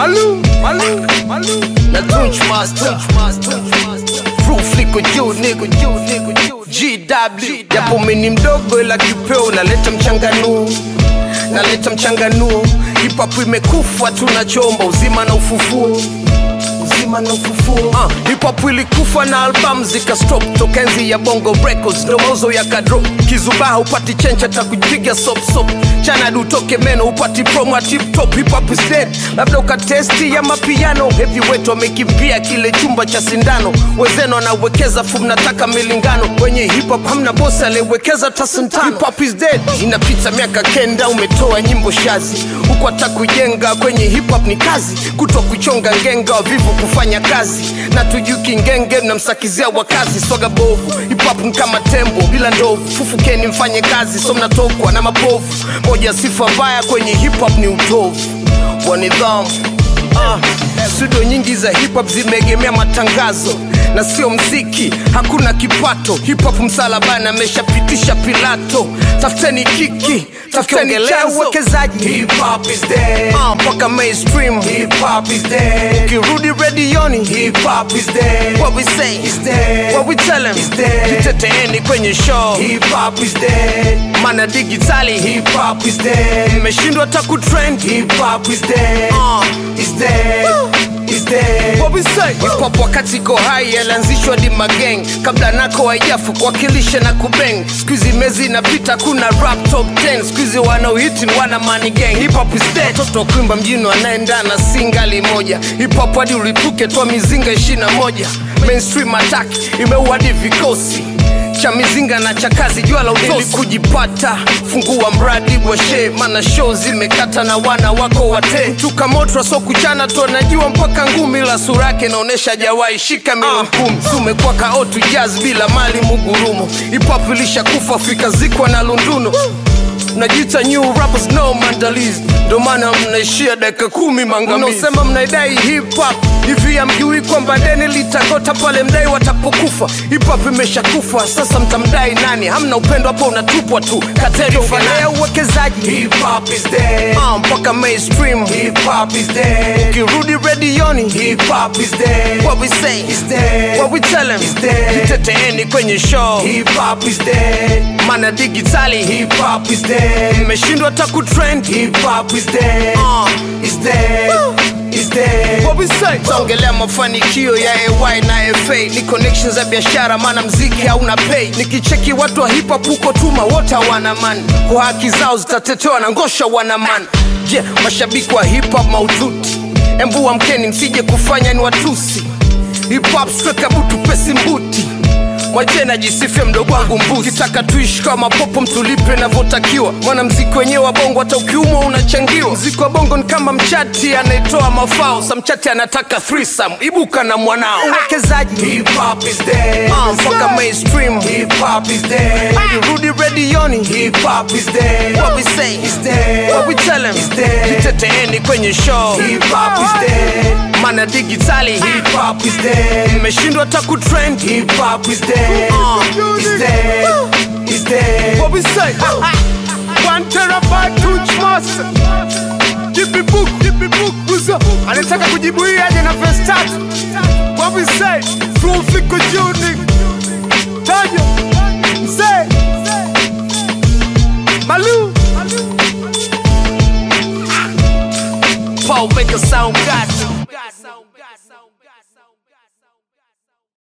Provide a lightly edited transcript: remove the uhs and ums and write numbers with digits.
Na Tunch Master Proof liko juu nigga GW Japo mini mdogo ila kipeo naleta mchanganuo Hip hop imekufa tunachomba uzima na ufufuo Hip hop ilikufa na album zika stop tokenzi ya Bongo Records ndo mauzo ya kadro Kizubaha upati chencha takujiga sop Chana dutoke meno upati promo tip top Hip hop is dead labda ukatesti ya mapiano Heavyweight wamekimbia kile chumba cha sindano Wezeno anawekeza fumu nataka milingano Kwenye hip hop hamna boss alewekeza tasentano Hip hop is dead inapita miaka kenda umetoa nyimbo shazi Huku atakujenga kwenye hip hop ni kazi Kuto kuchonga ngenga wavivu kufanya kazi Na tujuki ngenge na msakizia wakazi Swaga bovu hip hop ni kama tembo bila ndovu Fufukeni mfanye kazi so mnatokwa na mapovu Moja sifa mbaya kwenye hip hop ni utovu wa nidhamu Studio nyingi za hip hop zimegemea matangazo na sio mziki, hakuna kipato Hip hop msalabani ameshapitisha Pilato Tafuteni kiki, tafuteni uwekezaji Hip hop is dead Paka mainstream Hip hop is dead Ukirudi redioni Hip hop is dead What we say is dead What we tell them is dead Jiteteeni kwenye show Hip hop is dead Mana digitali Hip hop is dead Meshindwa taku trend Hip hop is dead is dead is dead What we say Hip hop wakati ko hai yalanzishwa di magang Kabla nako haijafu kuwakilisha na kubang Squeezy mezi inapita kuna rap top 10 Squeezy wanaohiti wana money gang Hip hop is dead Toto kuimba mjini wanaendana singali moja Hip hop hadi ulipuke toa mizinga 21 Mainstream attack imeuadi vikosi cha mizinga na chakazi jua la utosi kujipata fungua mradi bwashe Mana show zimekata na wana wako wate Tuka motra so kuchana to najua mpaka ngumi la surake naonesha jawai shika milioni 10 Tumekuwa kaotu jazz bila mali mugurumo Hip hop ilisha kufa Afrika zikwa na lunduno Najita new rappers no mandalizi Ndo maana mnaishia dakika 10 mangamizi Unaosema mnaidai hip hop Hivi ya mjui kwamba deni litagota pale mdai watapokufa Hip hop imesha kufa Sasa mtamdai nani Hamna upendo hapo unatupwa tu Kateri ufanaya uwekezaji Hip hop is dead Mpaka mainstream Hip hop is dead Ukirudi redioni Hip hop is dead What we say is dead What we tell them is dead Jiteteeni kwenye show Hip hop is dead Mana digitali Hip hop is dead Meshindwa taku trend Hip hop is dead is dead is dead What we say Taongelea mafanikio ya AY na FA Ni connections za biashara mana mziki hauna pay Nikicheki watu wa hip hop huko tuma wote wana man Kwa haki zao zitatetewa na ngosha wana man mashabiki wa hip hop maututi Embu amkeni msije kufanya ni watusi Hip hop streka butu pesi mbuti Mwachena jisifia mdogo wangu mbuzi Kitaka tuishi kama popo mtulipe na votakiwa Mwana mziki wenyewe wa bongo hata ukiumwa unachangiwa Mziki wa bongo ni kama mchati anaitoa mafao Sa mchati anataka threesome ibuka na mwanao Uwekezaji Hip hop is dead Mpaka mainstream Hip hop is dead Ukirudi redioni Hip hop is dead What we say is dead What we tell them is dead Jiteteeni kwenye show Hip hop is dead Mana digitali Hip hop is dead Meshindwa taku trend Hip hop is dead is dead is dead What we say 1 terabyte Tunch Master Jipi book Uzo anataka kujibu hii aje na verse 3 What we say Proof liko juu nigga Tajo Mzee Malu Paul make a sound god